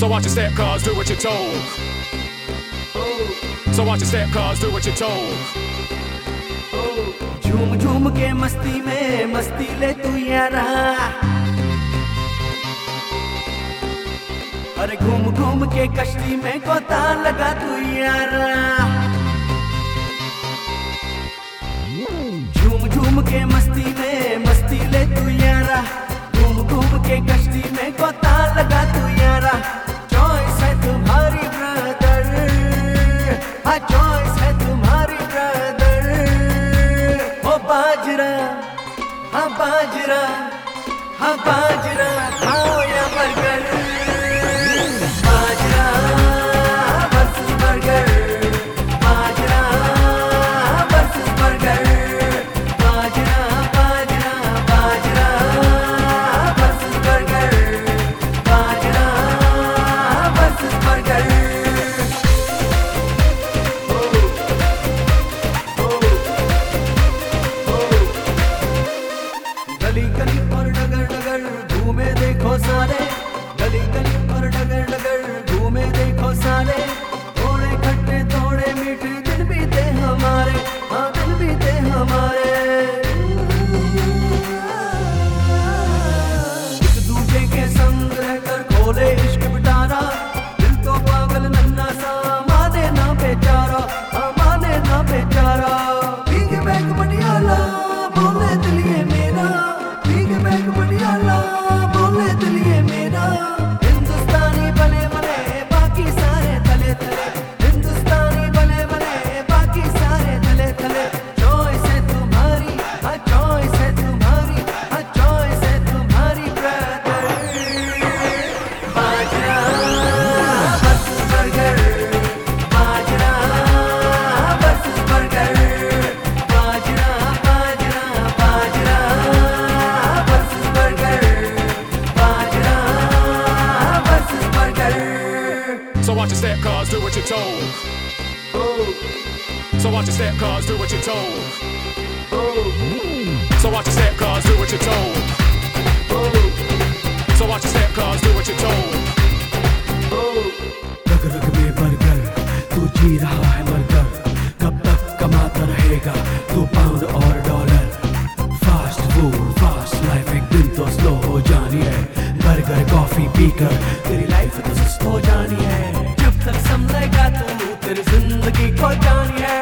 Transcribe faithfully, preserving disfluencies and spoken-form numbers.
So watch your step, cuz do what you're told. So watch your step, cuz do what you're told. झूम झूम के मस्ती में मस्ती ले तू यारा, अरे घूम घूम के कश्ती में गोता लगा तू यारा। झूम झूम के मस्ती में मस्ती ले तू यारा, घूम घूम के कश्ती में गोता लगा तू यारा। चॉइस है तुम्हारी ब्रदर, हाँ चॉइस है तुम्हारी ब्रदर। ओ बाजरा, हाँ बाजरा, हाँ बाजरा खाओ या बर्गर। बाजरा वर्सेस बर्गर, बाजरा वर्सेस बर्गर। बाजरा बाजरा बाजरा वर्सेस बर्गर, बाजरा वर्सेस बर्गर। गली गली और डगर डगर घूमे देखो सारे, गली गली और डगर डगर घूमे देखो सारे। थोड़े खट्टे थोड़े मीठे दिन बीते हमारे, हाँ दिन बीते हमारे। एक दूजे के संग रहकर खोले इश्क पिटारा, दिल तो पागल नन्ना सा माने ना बेचारा, हाँ माने ना बेचारा। भीगे बैग मटियाला बोले दिल ये मेरा, भीगे बैग मटियाला बोले दिल ये मेरा। हिंदुस्तानी बने बने बाकी सारे तले तले, हिंदुस्तानी बने बने बाकी सारे तले तले। चॉइस है तुम्हारी, हाँ चॉइस है तुम्हारी, हाँ चॉइस है तुम्हारी ब्रदर। बाजरा वर्सेस बर्गर, बाजरा वर्सेस बर्गर। बाजरा बाजरा बाजरा वर्सेस बर्गर, बाजरा versus burger. So watch your step, cuz do what you're told. So watch your step, cuz do what you're told. So watch your step, cuz do what you're told. So watch your step, cuz do what you're told. रग रग में burger, तू जी रहा है मरकर। कब तक कमाता रहेगा तू पाउंड और dollar. Fast food fast life एक दिन तो स्लो हो जानी है। बर्गर कॉफी पीकर तेरी लाइफ तो सुस्त हो जानी है। जब तक समझेगा तू तेरी जिंदगी खो जानी है।